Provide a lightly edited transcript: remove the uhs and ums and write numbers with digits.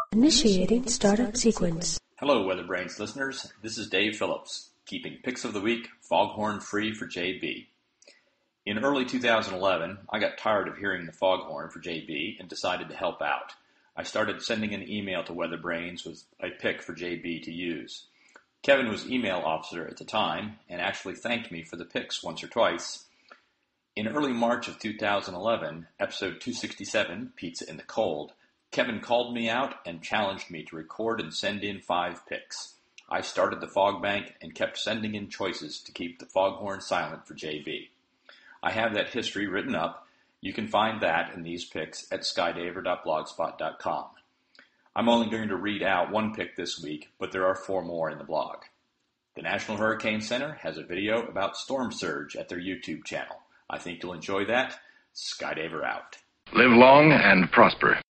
Initiating startup sequence. Hello, Weather Brains listeners. This is Dave Phillips, keeping picks of the week foghorn free for JB. In early 2011, I got tired of hearing the foghorn for JB and decided to help out. I started sending an email to Weather Brains with a pick for JB to use. Kevin was email officer at the time and actually thanked me for the picks once or twice. In early March of 2011, episode 267, Pizza in the Cold, Kevin called me out and challenged me to record and send in 5 picks. I started the fog bank and kept sending in choices to keep the foghorn silent for JB. I have that history written up. You can find that and these picks at skydaver.blogspot.com. I'm only going to read out 1 pick this week, but there are 4 more in the blog. The National Hurricane Center has a video about storm surge at their YouTube channel. I think you'll enjoy that. Skydaver out. Live long and prosper.